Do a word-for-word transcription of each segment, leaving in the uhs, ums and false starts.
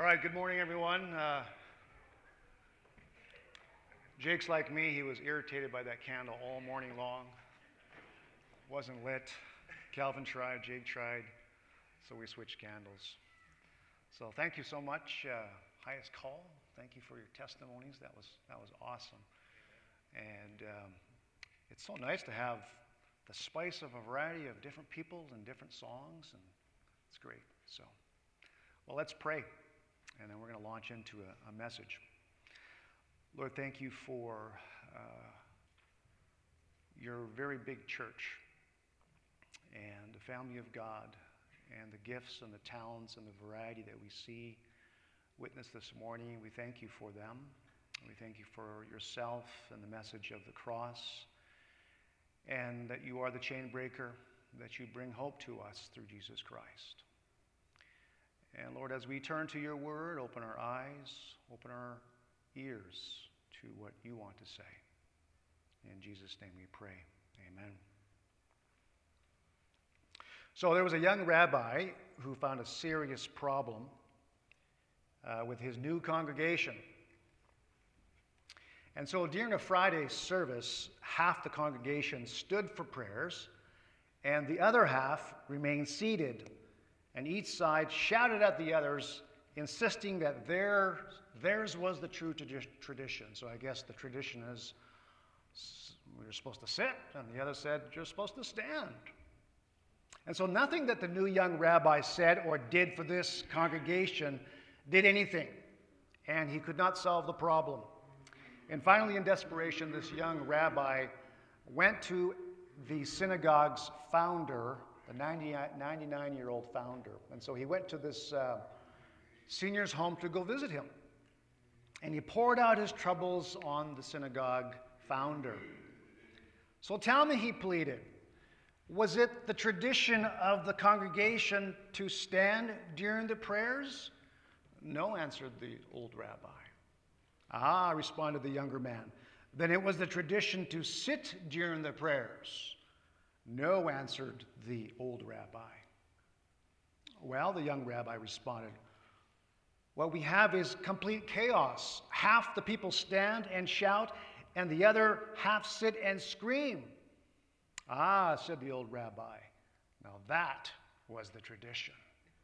All right, good morning, everyone. Uh, Jake's like me, he was irritated by that candle all morning long. Wasn't lit. Calvin tried, Jake tried, so we switched candles. So thank you so much, uh, Highest Call. Thank you for your testimonies. That was that was awesome. And um, it's so nice to have the spice of a variety of different people and different songs, and it's great. So, well, let's pray, and then we're going to launch into a, a message. Lord, thank you for uh, your very big church and the family of God and the gifts and the talents and the variety that we see witnessed this morning. We thank you for them. We thank you for yourself and the message of the cross, and that you are the chain breaker, that you bring hope to us through Jesus Christ. And Lord, as we turn to your word, open our eyes, open our ears to what you want to say. In Jesus' name we pray. Amen. So there was a young rabbi who found a serious problem uh, with his new congregation. And so during a Friday service, half the congregation stood for prayers, and the other half remained seated, and each side shouted at the others, insisting that their, theirs was the true tradition. So I guess the tradition is we were supposed to sit, and the other said you're supposed to stand. And so nothing that the new young rabbi said or did for this congregation did anything, and he could not solve the problem. And finally, in desperation, this young rabbi went to the synagogue's founder, the ninety-nine-year-old founder. And so he went to this uh, senior's home to go visit him. And he poured out his troubles on the synagogue founder. So tell me, he pleaded, was it the tradition of the congregation to stand during the prayers? No, answered the old rabbi. Ah, responded the younger man, then it was the tradition to sit during the prayers. No, answered the old rabbi. Well, the young rabbi responded, what we have is complete chaos. Half the people stand and shout, and the other half sit and scream. Ah, said the old rabbi, now that was the tradition.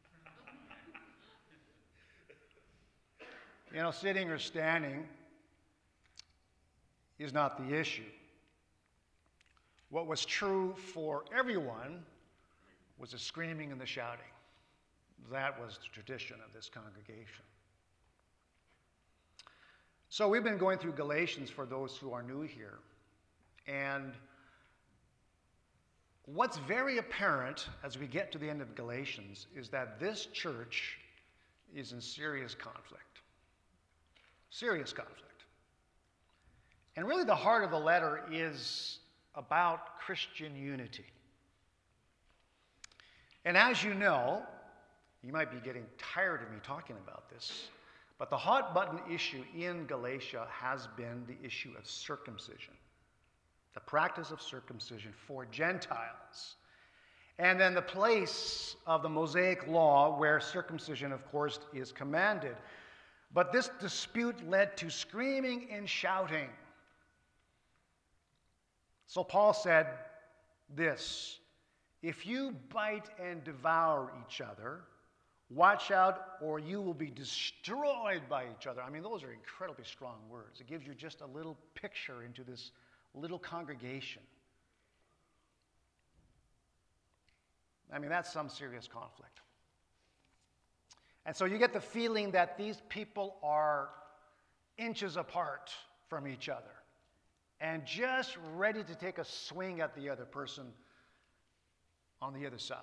You know, sitting or standing is not the issue. What was true for everyone was the screaming and the shouting. That was the tradition of this congregation. So we've been going through Galatians for those who are new here. And what's very apparent as we get to the end of Galatians is that this church is in serious conflict. Serious conflict. And really the heart of the letter is about Christian unity. And as you know, you might be getting tired of me talking about this, but the hot button issue in Galatia has been the issue of circumcision, the practice of circumcision for Gentiles. And then the place of the Mosaic law where circumcision, of course, is commanded. But this dispute led to screaming and shouting. So Paul said this, if you bite and devour each other, watch out or you will be destroyed by each other. I mean, those are incredibly strong words. It gives you just a little picture into this little congregation. I mean, that's some serious conflict. And so you get the feeling that these people are inches apart from each other and just ready to take a swing at the other person on the other side.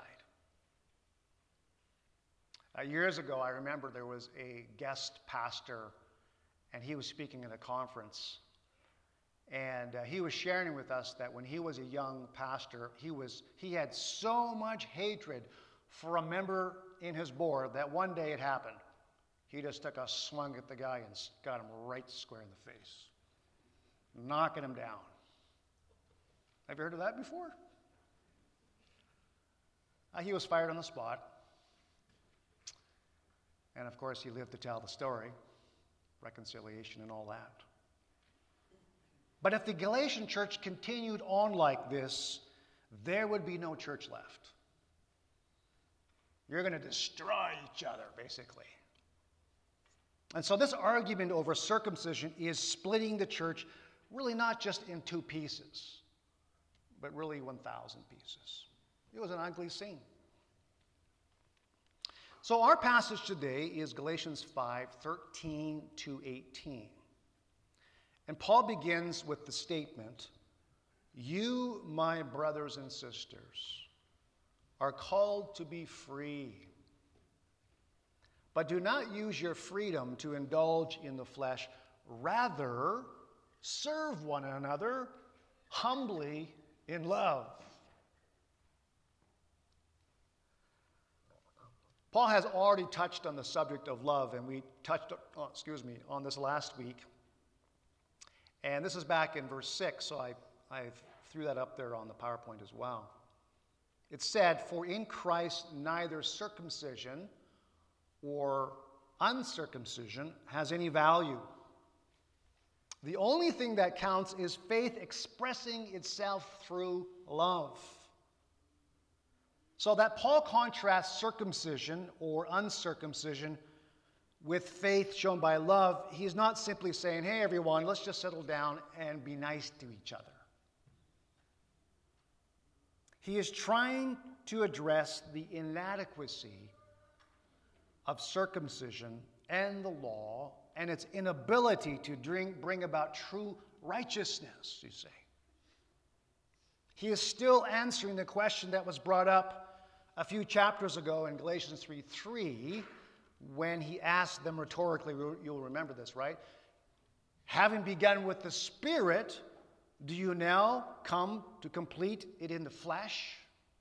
Uh, years ago, I remember there was a guest pastor, and he was speaking at a conference. And uh, he was sharing with us that when he was a young pastor, he was he had so much hatred for a member in his board that one day it happened. He just took a swung at the guy and got him right square in the face, knocking him down. Have you heard of that before? Uh, he was fired on the spot. And of course, he lived to tell the story, reconciliation and all that. But if the Galatian church continued on like this, there would be no church left. You're going to destroy each other, basically. And so this argument over circumcision is splitting the church really not just in two pieces, but really one thousand pieces. It was an ugly scene. So our passage today is Galatians five, thirteen to eighteen. And Paul begins with the statement, "You, my brothers and sisters, are called to be free. But do not use your freedom to indulge in the flesh. Rather, serve one another humbly in love." Paul has already touched on the subject of love, and we touched, oh, excuse me, on this last week. And this is back in verse six, so I, I threw that up there on the PowerPoint as well. It said, "For in Christ neither circumcision or uncircumcision has any value. The only thing that counts is faith expressing itself through love." So that Paul contrasts circumcision or uncircumcision with faith shown by love, he's not simply saying, "Hey everyone, let's just settle down and be nice to each other." He is trying to address the inadequacy of circumcision and the law and its inability to bring about true righteousness, you see. He is still answering the question that was brought up a few chapters ago in Galatians three three, when he asked them rhetorically, you'll remember this, right? "Having begun with the Spirit, do you now come to complete it in the flesh?"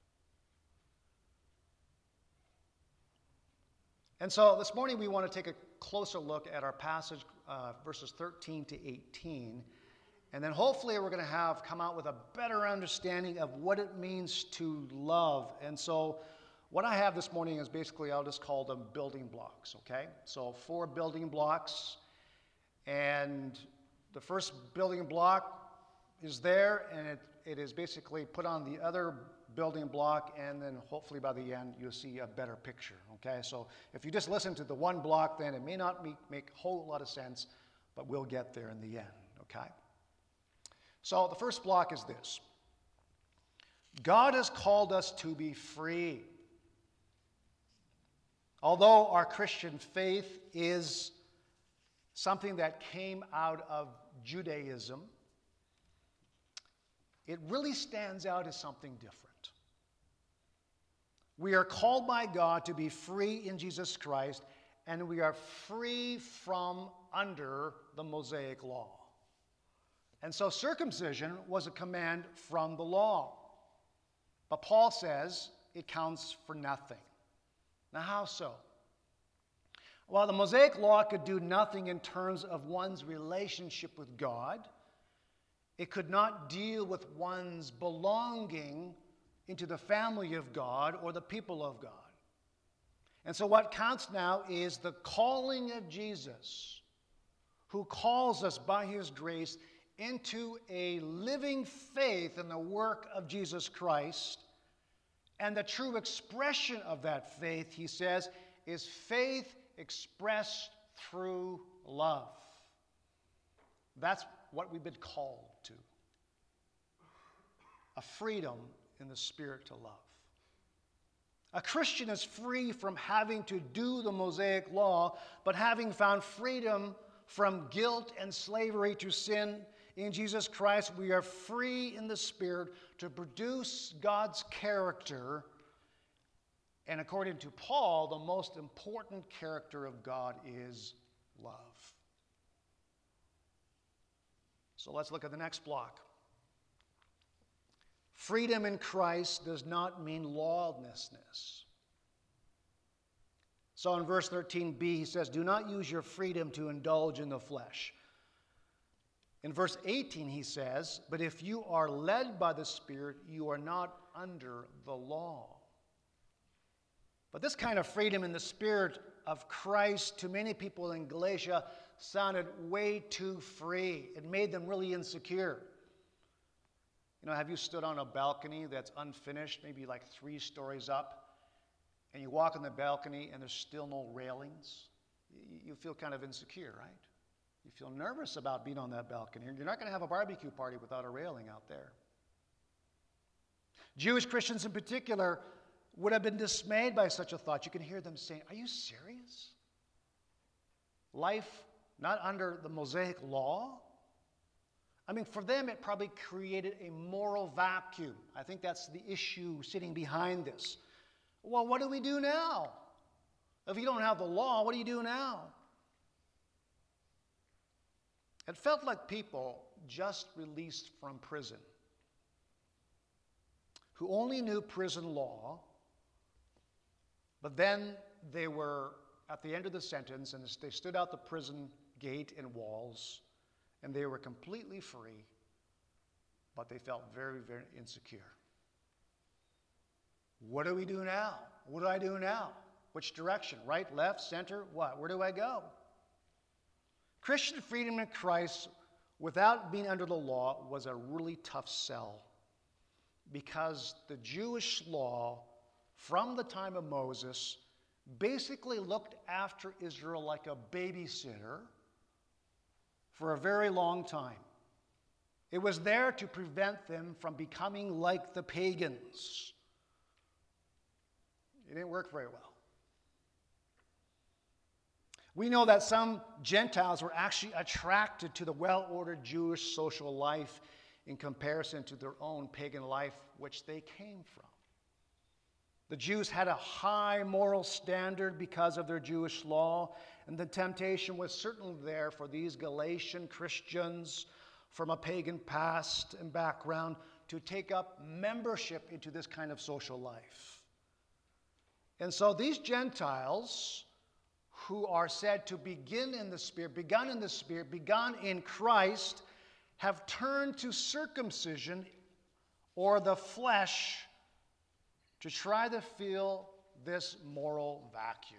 And so this morning we want to take a closer look at our passage, uh, verses thirteen to eighteen. And then hopefully we're going to have come out with a better understanding of what it means to love. And so what I have this morning is basically, I'll just call them building blocks, okay? So four building blocks. And the first building block is there, and it, it is basically put on the other building block, and then hopefully by the end you'll see a better picture, okay? So if you just listen to the one block, then it may not make, make a whole lot of sense, but we'll get there in the end, okay? So the first block is this: God has called us to be free. Although our Christian faith is something that came out of Judaism, it really stands out as something different. We are called by God to be free in Jesus Christ, and we are free from under the Mosaic law. And so circumcision was a command from the law. But Paul says it counts for nothing. Now, how so? Well, the Mosaic law could do nothing in terms of one's relationship with God. It could not deal with one's belonging into the family of God or the people of God. And so what counts now is the calling of Jesus, who calls us by his grace into a living faith in the work of Jesus Christ. And the true expression of that faith, he says, is faith expressed through love. That's what we've been called to. A freedom in the Spirit to love. A Christian is free from having to do the Mosaic law, but having found freedom from guilt and slavery to sin in Jesus Christ, we are free in the Spirit to produce God's character. And according to Paul, the most important character of God is love. So let's look at the next block. Freedom in Christ does not mean lawlessness. So in verse thirteen b, he says, "Do not use your freedom to indulge in the flesh." In verse eighteen, he says, "But if you are led by the Spirit, you are not under the law." But this kind of freedom in the Spirit of Christ to many people in Galatia sounded way too free. It made them really insecure. You know, have you stood on a balcony that's unfinished, maybe like three stories up, and you walk on the balcony and there's still no railings? You feel kind of insecure, right? You feel nervous about being on that balcony. You're not going to have a barbecue party without a railing out there. Jewish Christians in particular would have been dismayed by such a thought. You can hear them saying, "Are you serious? Life not under the Mosaic law?" I mean, for them, it probably created a moral vacuum. I think that's the issue sitting behind this. Well, what do we do now? If you don't have the law, what do you do now? It felt like people just released from prison who only knew prison law, but then they were at the end of the sentence and they stood out the prison gate and walls and they were completely free, but they felt very, very insecure. What do we do now? What do I do now? Which direction? Right, left, center? What? Where do I go? Christian freedom in Christ without being under the law was a really tough sell, because the Jewish law from the time of Moses basically looked after Israel like a babysitter for a very long time. It was there to prevent them from becoming like the pagans. It didn't work very well. We know that some Gentiles were actually attracted to the well-ordered Jewish social life in comparison to their own pagan life, which they came from. The Jews had a high moral standard because of their Jewish law, and the temptation was certainly there for these Galatian Christians from a pagan past and background to take up membership into this kind of social life. And so these Gentiles, who are said to begin in the Spirit, begun in the Spirit, begun in Christ, have turned to circumcision or the flesh to try to fill this moral vacuum.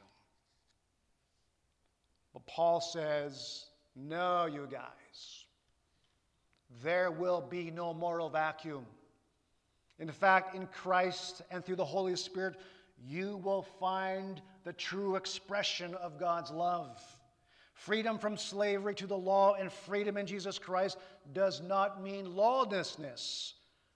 But Paul says, no, you guys, there will be no moral vacuum. In fact, in Christ and through the Holy Spirit, you will find the true expression of God's love. Freedom from slavery to the law and freedom in Jesus Christ does not mean lawlessness.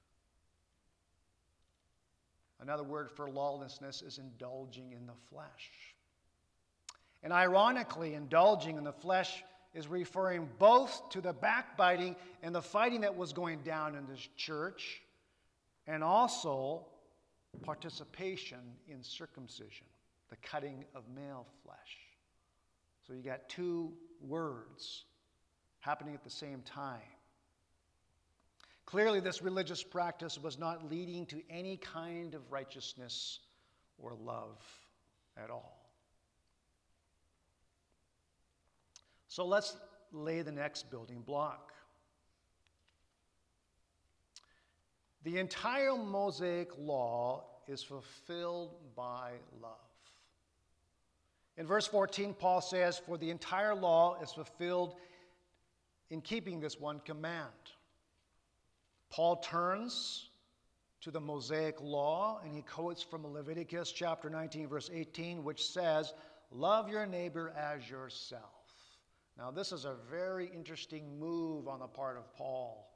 Another word for lawlessness is indulging in the flesh. And ironically, indulging in the flesh is referring both to the backbiting and the fighting that was going down in this church, and also participation in circumcision, the cutting of male flesh. So you got two words happening at the same time. Clearly, this religious practice was not leading to any kind of righteousness or love at all. So let's lay the next building block. The entire Mosaic law is fulfilled by love. In verse fourteen, Paul says, "For the entire law is fulfilled in keeping this one command." Paul turns to the Mosaic law and he quotes from Leviticus chapter nineteen, verse eighteen, which says, "Love your neighbor as yourself." Now, this is a very interesting move on the part of Paul.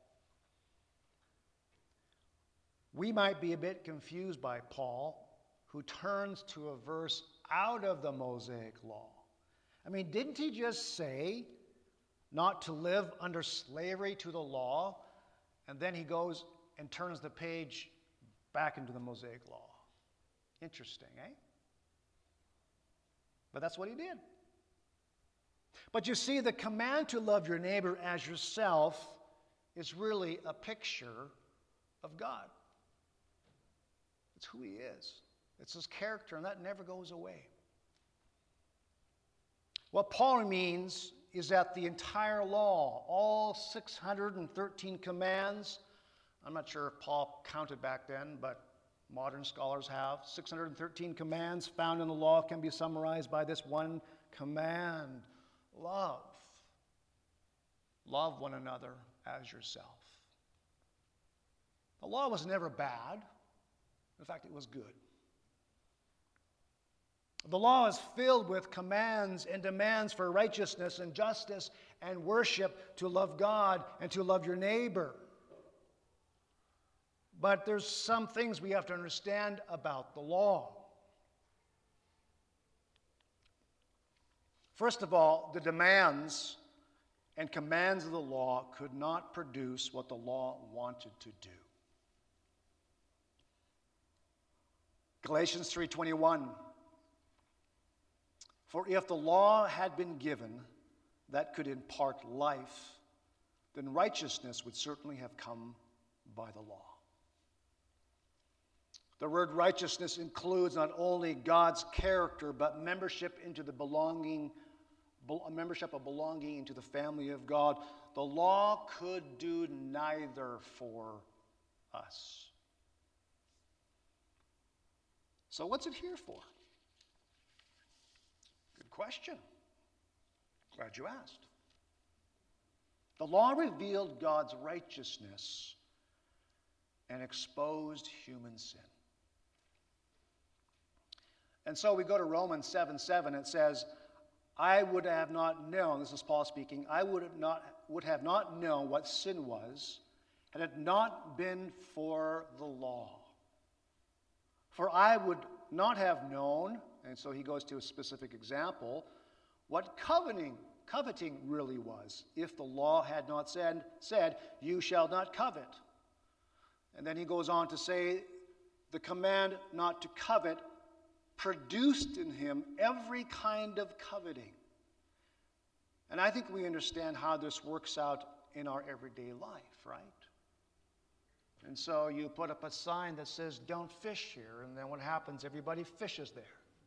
We might be a bit confused by Paul, who turns to a verse out of the Mosaic law. I mean, didn't he just say not to live under slavery to the law, and then he goes and turns the page back into the Mosaic law? Interesting, eh? But that's what he did. But you see, the command to love your neighbor as yourself is really a picture of God. It's who he is. It's his character, and that never goes away. What Paul means is that the entire law, all six hundred thirteen commands, I'm not sure if Paul counted back then, but modern scholars have. six hundred thirteen commands found in the law can be summarized by this one command: love. Love one another as yourself. The law was never bad. In fact, it was good. The law is filled with commands and demands for righteousness and justice and worship, to love God and to love your neighbor. But there's some things we have to understand about the law. First of all, the demands and commands of the law could not produce what the law wanted to do. Galatians three twenty-one. For if the law had been given that could impart life, then righteousness would certainly have come by the law. The word righteousness includes not only God's character, but membership into the belonging, membership of belonging into the family of God. The law could do neither for us. So what's it here for? Good question. Glad you asked. The law revealed God's righteousness and exposed human sin. And so we go to Romans seven seven. It says, I would have not known, this is Paul speaking, I would have not, would have not known what sin was had it not been for the law. For I would not have known, and so he goes to a specific example, what coveting, coveting really was, if the law had not said, said, you shall not covet. And then he goes on to say, the command not to covet produced in him every kind of coveting. And I think we understand how this works out in our everyday life, right? And so you put up a sign that says, don't fish here, and then what happens? Everybody fishes there.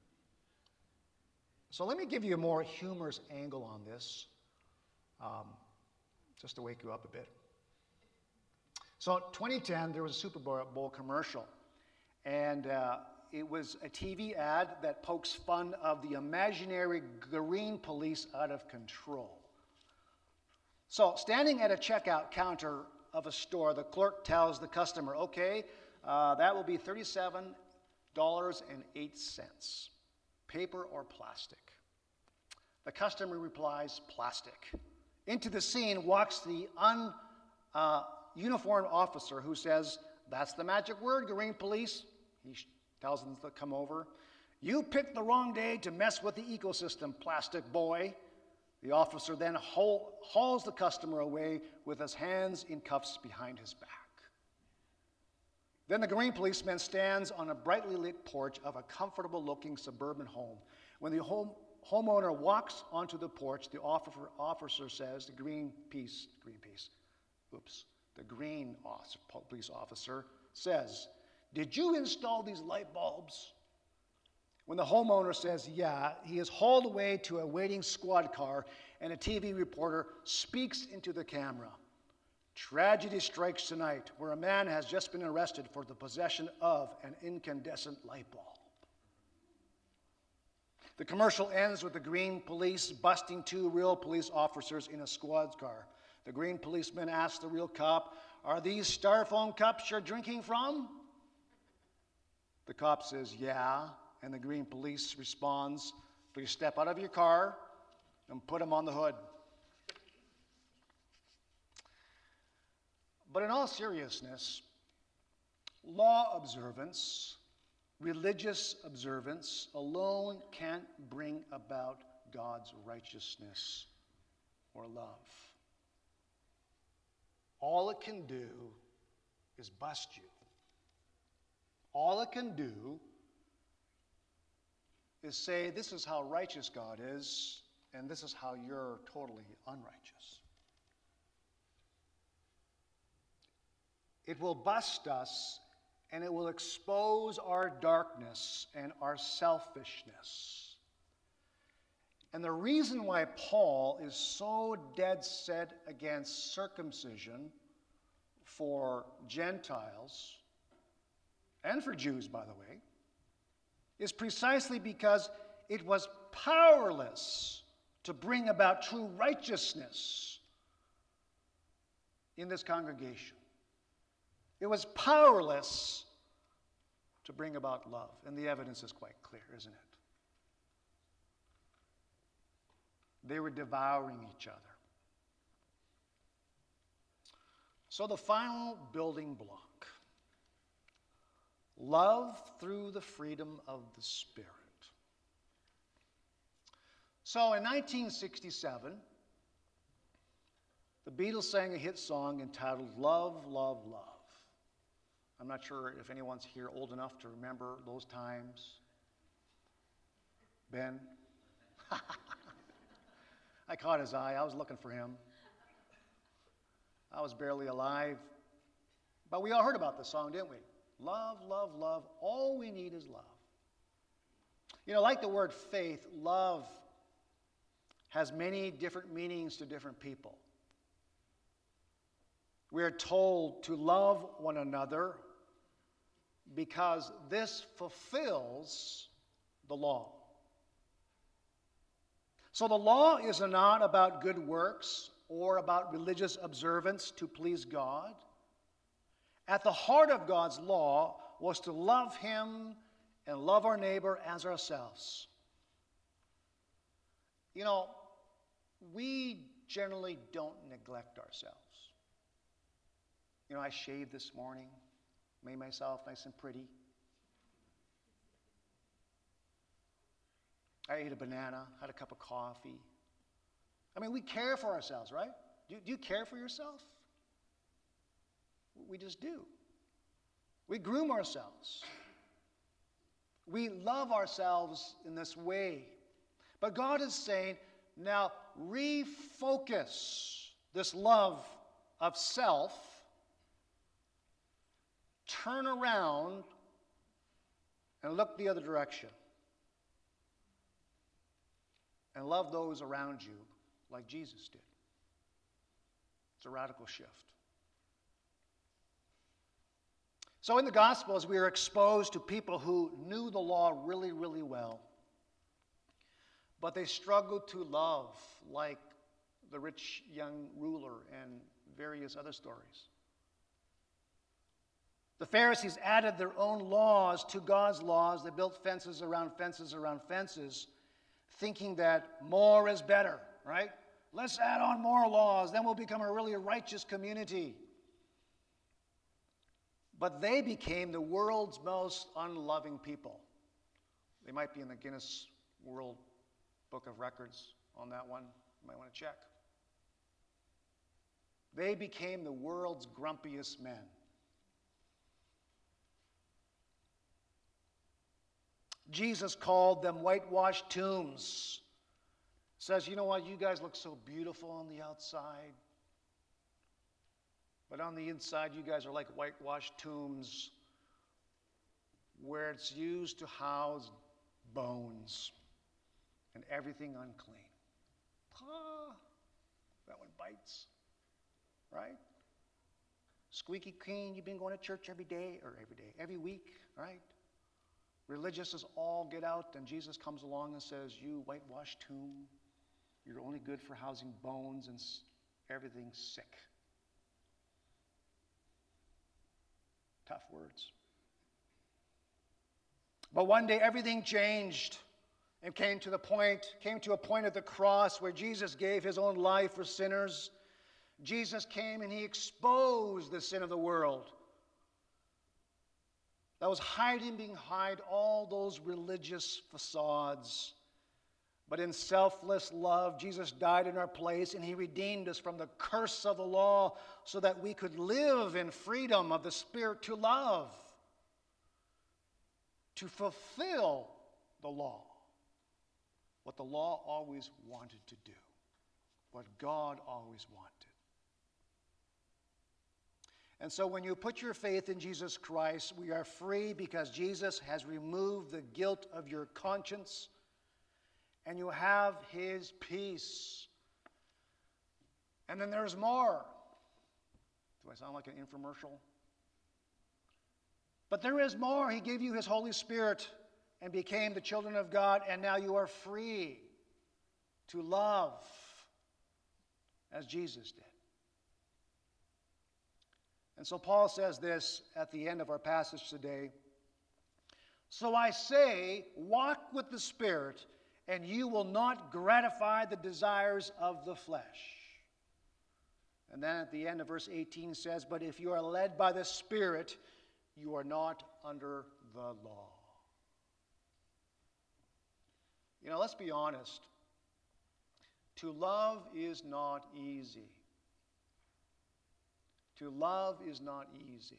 So let me give you a more humorous angle on this, um, just to wake you up a bit. So in twenty ten, there was a Super Bowl commercial, and uh, it was a T V ad that pokes fun of the imaginary green police out of control. So standing at a checkout counter of a store, the clerk tells the customer, okay, uh, that will be thirty-seven dollars and eight cents, paper or plastic. The customer replies, plastic. Into the scene walks the un-uniformed uh, officer who says, that's the magic word, green police. He tells them to come over. You picked the wrong day to mess with the ecosystem, plastic boy. The officer then haul, hauls the customer away with his hands in cuffs behind his back. Then the green policeman stands on a brightly lit porch of a comfortable-looking suburban home. When the home, homeowner walks onto the porch, the officer, officer says, the green piece, green piece, oops, the green police officer says, did you install these light bulbs? When the homeowner says, yeah, he is hauled away to a waiting squad car, and a T V reporter speaks into the camera. Tragedy strikes tonight, where a man has just been arrested for the possession of an incandescent light bulb. The commercial ends with the green police busting two real police officers in a squad car. The green policeman asks the real cop, are these styrofoam cups you're drinking from? The cop says, yeah. And the green police responds, please step out of your car and put them on the hood. But in all seriousness, law observance, religious observance alone can't bring about God's righteousness or love. All it can do is bust you. All it can do is say, this is how righteous God is, and this is how you're totally unrighteous. It will bust us, and it will expose our darkness and our selfishness. And the reason why Paul is so dead set against circumcision for Gentiles and for Jews, by the way, is precisely because it was powerless to bring about true righteousness in this congregation. It was powerless to bring about love. And the evidence is quite clear, isn't it? They were devouring each other. So the final building block, love through the freedom of the Spirit. So in nineteen sixty-seven, the Beatles sang a hit song entitled Love, Love, Love. I'm not sure if anyone's here old enough to remember those times. Ben? I caught his eye. I was looking for him. I was barely alive. But we all heard about this song, didn't we? Love, love, love. All we need is love. You know, like the word faith, love has many different meanings to different people. We are told to love one another because this fulfills the law. So the law is not about good works or about religious observance to please God. At the heart of God's law was to love Him and love our neighbor as ourselves. You know, we generally don't neglect ourselves. You know, I shaved this morning, made myself nice and pretty. I ate a banana, had a cup of coffee. I mean, we care for ourselves, right? Do, do you care for yourself? We just do. We groom ourselves. We love ourselves in this way. But God is saying, now refocus this love of self, turn around and look the other direction. And love those around you like Jesus did. It's a radical shift. So in the Gospels, we are exposed to people who knew the law really, really well, but they struggled to love, like the rich young ruler and various other stories. The Pharisees added their own laws to God's laws. They built fences around fences around fences, thinking that more is better, right? Let's add on more laws, then we'll become a really righteous community. But they became the world's most unloving people. They might be in the Guinness World Book of Records on that one. You might want to check. They became the world's grumpiest men. Jesus called them whitewashed tombs. Says, you know what, you guys look so beautiful on the outside, but on the inside you guys are like whitewashed tombs where it's used to house bones and everything unclean. Ah, that one bites, right? Squeaky clean, you've been going to church every day, or every day, every week, right? Religious as all get out, and Jesus comes along and says, you whitewashed tomb, you're only good for housing bones and everything sick. Tough words. But one day everything changed and came to the point, came to a point at the cross where Jesus gave his own life for sinners. Jesus came and he exposed the sin of the world that was hiding behind all those religious facades. But in selfless love, Jesus died in our place, and he redeemed us from the curse of the law so that we could live in freedom of the Spirit to love, to fulfill the law, what the law always wanted to do, what God always wanted. And so when you put your faith in Jesus Christ, we are free because Jesus has removed the guilt of your conscience, and you have his peace. And then there's more. Do I sound like an infomercial? But there is more. He gave you his Holy Spirit and became the children of God, and now you are free to love as Jesus did. And so Paul says this at the end of our passage today. So I say, walk with the Spirit, and you will not gratify the desires of the flesh. And then at the end of verse eighteen says, but if you are led by the Spirit, you are not under the law. You know, let's be honest. To love is not easy. To love is not easy.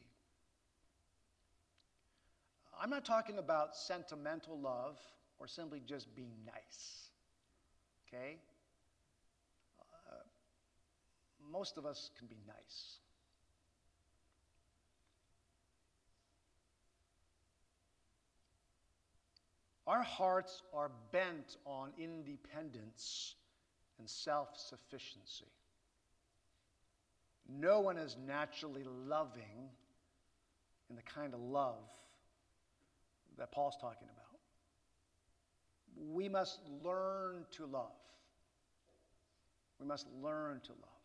I'm not talking about sentimental love or simply just being nice. Okay? Uh, most of us can be nice. Our hearts are bent on independence and self-sufficiency. No one is naturally loving in the kind of love that Paul's talking about. We must learn to love. We must learn to love.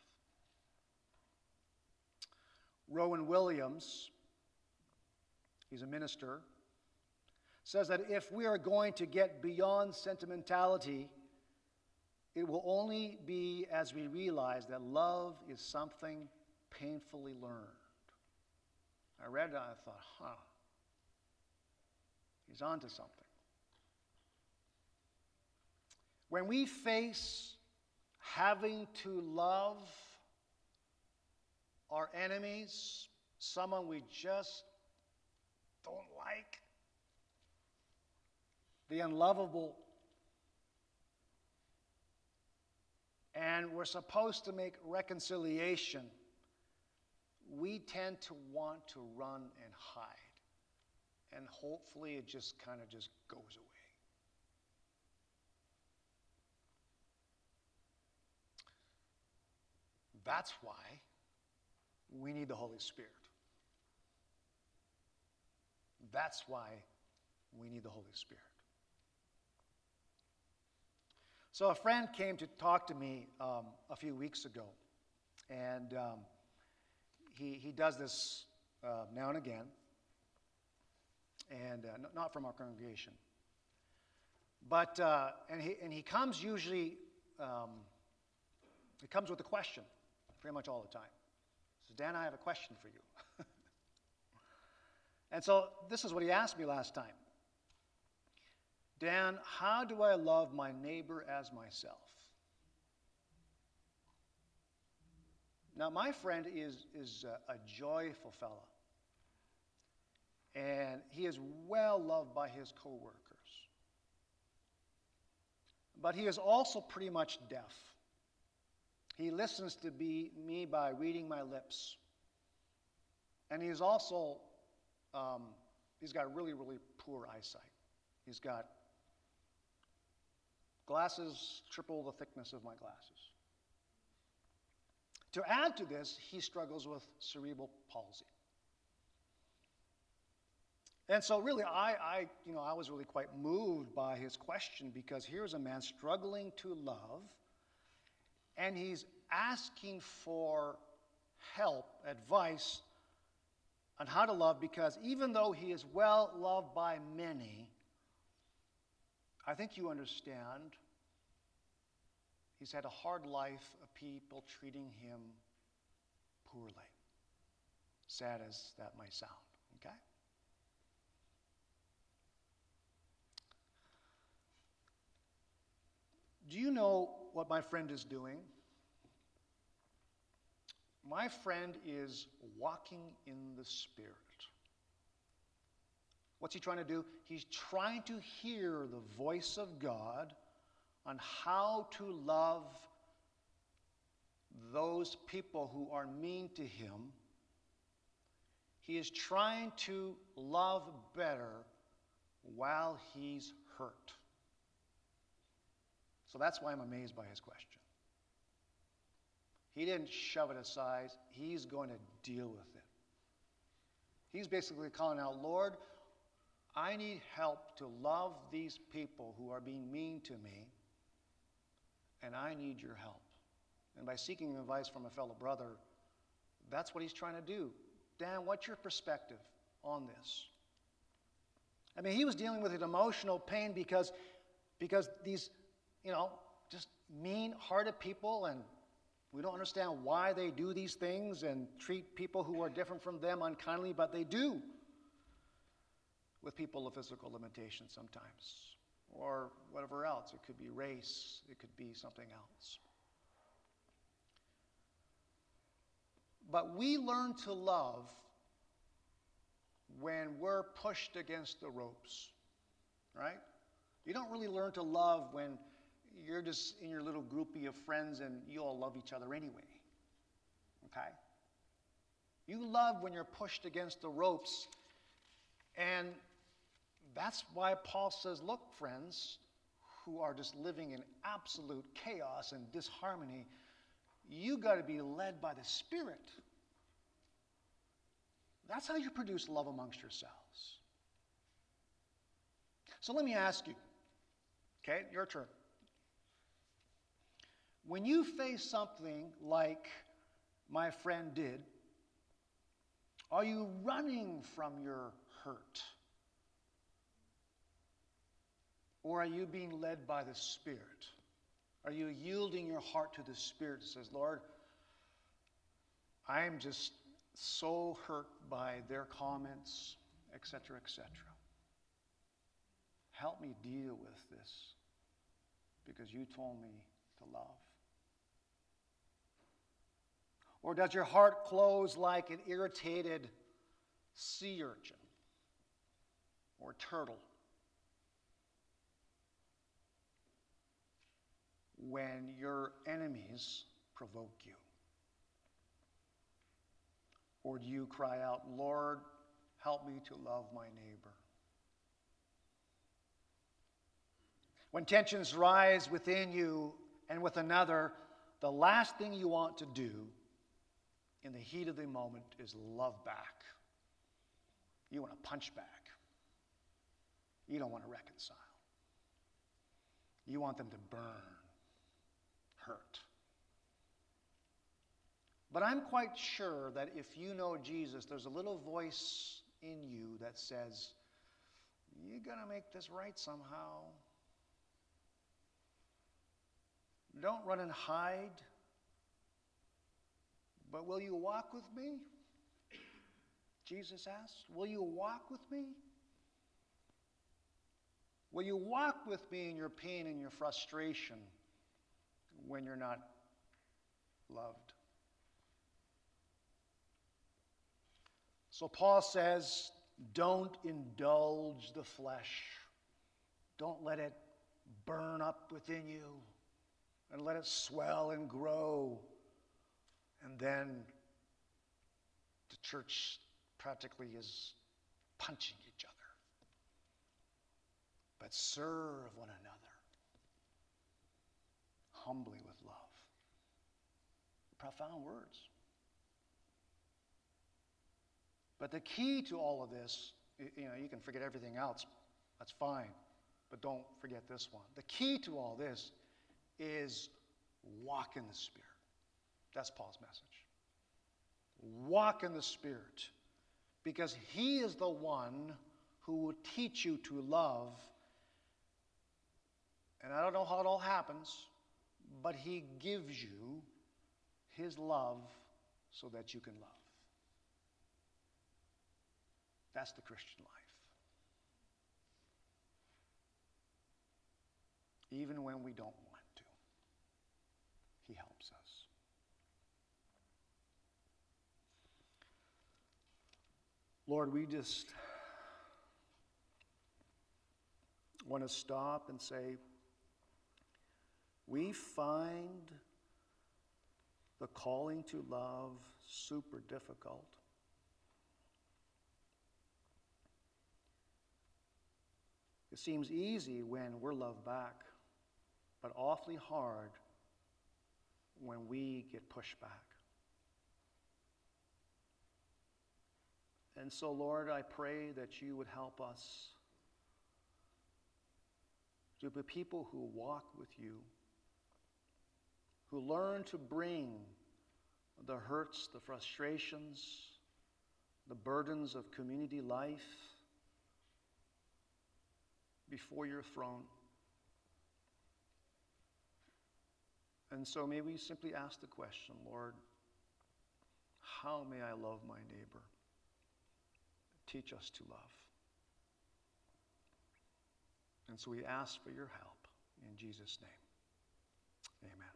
Rowan Williams, he's a minister, says that if we are going to get beyond sentimentality, it will only be as we realize that love is something painfully learned. I read it and I thought, huh, he's onto something. When we face having to love our enemies, someone we just don't like, the unlovable, and we're supposed to make reconciliation, we tend to want to run and hide. And hopefully it just kind of just goes away. That's why we need the Holy Spirit. That's why we need the Holy Spirit. So a friend came to talk to me um, a few weeks ago, and um, he, he does this uh, now and again, and uh, not from our congregation. But, uh, and, he, and he comes usually, um, he comes with a question, pretty much all the time. He says, Dan, I have a question for you. And so this is what he asked me last time. Dan, how do I love my neighbor as myself? Now, my friend is, is a, a joyful fellow. And he is well loved by his co-workers. But he is also pretty much deaf. He listens to be, me by reading my lips. And he's also, um, he's got really, really poor eyesight. He's got glasses triple the thickness of my glasses. To add to this, he struggles with cerebral palsy. And so really, I, I, you know, I was really quite moved by his question, because here's a man struggling to love, and he's asking for help, advice on how to love, because even though he is well loved by many, I think you understand, he's had a hard life of people treating him poorly. Sad as that might sound, okay? Do you know what my friend is doing? My friend is walking in the Spirit. What's he trying to do? He's trying to hear the voice of God on how to love those people who are mean to him. He is trying to love better while he's hurt. So that's why I'm amazed by his question. He didn't shove it aside. He's going to deal with it. He's basically calling out, Lord, I need help to love these people who are being mean to me, and I need your help. And by seeking advice from a fellow brother, that's what he's trying to do. Dan, what's your perspective on this? I mean, he was dealing with an emotional pain because, because these, you know, just mean-hearted people, and we don't understand why they do these things and treat people who are different from them unkindly, but they do with people of physical limitations sometimes, or whatever else. It could be race, it could be something else. But we learn to love when we're pushed against the ropes, right? You don't really learn to love when you're just in your little groupie of friends and you all love each other anyway, okay? You love when you're pushed against the ropes, and that's why Paul says, look, friends who are just living in absolute chaos and disharmony, you got to be led by the Spirit. That's how you produce love amongst yourselves. So let me ask you, okay, your turn. When you face something like my friend did, are you running from your hurt? Or are you being led by the Spirit? Are you yielding your heart to the Spirit that says, Lord, I am just so hurt by their comments, et cetera, et cetera. Help me deal with this because you told me to love. Or does your heart close like an irritated sea urchin or turtle when your enemies provoke you? Or do you cry out, Lord, help me to love my neighbor? When tensions rise within you and with another, the last thing you want to do in the heat of the moment is love back. You want to punch back. You don't want to reconcile. You want them to burn, hurt. But I'm quite sure that if you know Jesus, there's a little voice in you that says, you're going to make this right somehow. Don't run and hide. But will you walk with me? Jesus asked, will you walk with me? Will you walk with me in your pain and your frustration when you're not loved? So Paul says, don't indulge the flesh. Don't let it burn up within you and let it swell and grow. And then the church practically is punching each other. But serve one another humbly with love. Profound words. But the key to all of this, you know, you can forget everything else, that's fine, but don't forget this one. The key to all this is walk in the Spirit. That's Paul's message. Walk in the Spirit, because He is the one who will teach you to love. And I don't know how it all happens, but He gives you His love so that you can love. That's the Christian life. Even when we don't want to, He helps us. Lord, we just want to stop and say, we find the calling to love super difficult. It seems easy when we're loved back, but awfully hard when we get pushed back. And so, Lord, I pray that you would help us to be people who walk with you, who learn to bring the hurts, the frustrations, the burdens of community life before your throne. And so may we simply ask the question, Lord, how may I love my neighbor? Teach us to love. And so we ask for your help in Jesus' name. Amen.